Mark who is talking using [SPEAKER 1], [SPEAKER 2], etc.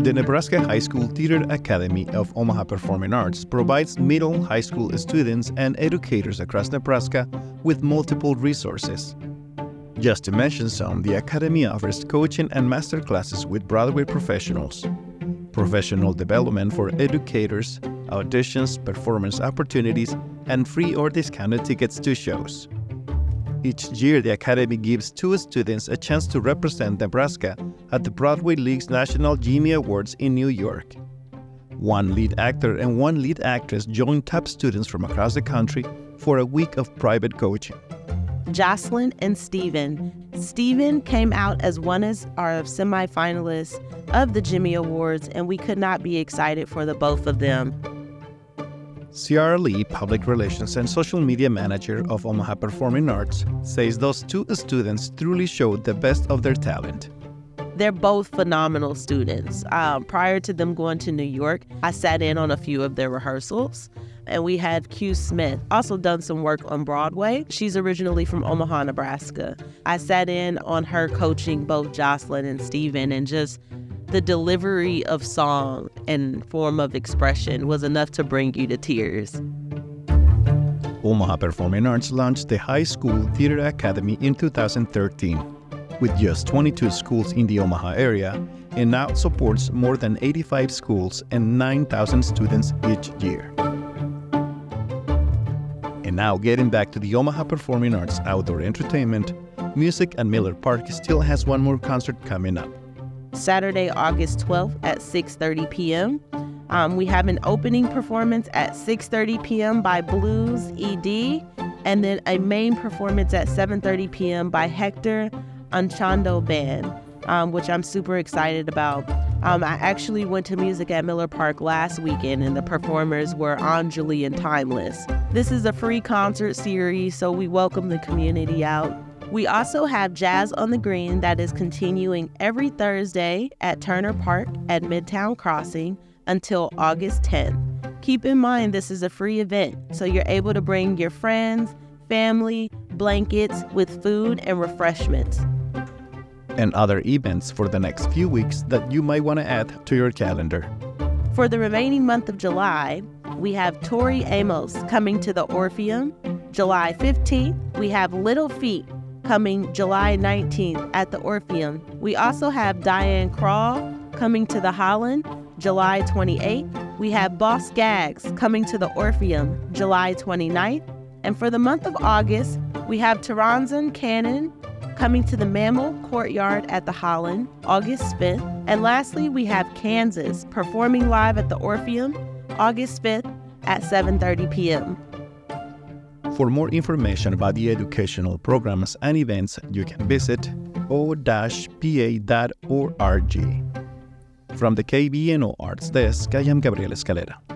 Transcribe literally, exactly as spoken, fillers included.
[SPEAKER 1] The Nebraska High School Theater Academy of Omaha Performing Arts provides middle high school students and educators across Nebraska with multiple resources. Just to mention some, the Academy offers coaching and master classes with Broadway professionals, professional development for educators, auditions, performance opportunities, and free or discounted tickets to shows. Each year, the Academy gives two students a chance to represent Nebraska at the Broadway League's National Jimmy Awards in New York. One lead actor and one lead actress join top students from across the country for a week of private coaching.
[SPEAKER 2] Jocelyn and Steven. Steven came out as one of our semifinalists of the Jimmy Awards, and we could not be excited for the both of them.
[SPEAKER 1] Ciara Lee, Public Relations and Social Media Manager of Omaha Performing Arts, says those two students truly showed the best of their talent.
[SPEAKER 2] They're both phenomenal students. Um, prior to them going to New York, I sat in on a few of their rehearsals, and we had Q Smith, also done some work on Broadway. She's originally from Omaha, Nebraska. I sat in on her coaching both Jocelyn and Steven, and just the delivery of song and form of expression was enough to bring you to tears.
[SPEAKER 1] Omaha Performing Arts launched the High School Theater Academy in two thousand thirteen, with just twenty-two schools in the Omaha area, and now supports more than eighty-five schools and nine thousand students each year. And now, getting back to the Omaha Performing Arts outdoor entertainment, Music at Miller Park still has one more concert coming up.
[SPEAKER 2] Saturday, August twelfth at six thirty p.m. Um, we have an opening performance at six thirty p.m. by Blues E D, and then a main performance at seven thirty p.m. by Hector Anchondo Band, um, which I'm super excited about. Um, I actually went to Music at Miller Park last weekend, and the performers were Anjali and Timeless. This is a free concert series, so we welcome the community out. We also have Jazz on the Green that is continuing every Thursday at Turner Park at Midtown Crossing until August tenth. Keep in mind this is a free event, so you're able to bring your friends, family, blankets with food and refreshments.
[SPEAKER 1] And other events for the next few weeks that you might want to add to your calendar.
[SPEAKER 2] For the remaining month of July, we have Tori Amos coming to the Orpheum. July fifteenth, we have Little Feat coming July nineteenth at the Orpheum. We also have Diane Krall coming to the Holland July twenty-eighth. We have Boss Gags coming to the Orpheum July twenty-ninth. And for the month of August, we have Taranzan Cannon coming to the Mammal Courtyard at the Holland August fifth. And lastly, we have Kansas performing live at the Orpheum August fifth at seven thirty p.m.
[SPEAKER 1] For more information about the educational programs and events, you can visit o p a dot org. From the K B N O Arts Desk, I am Gabriel Escalera.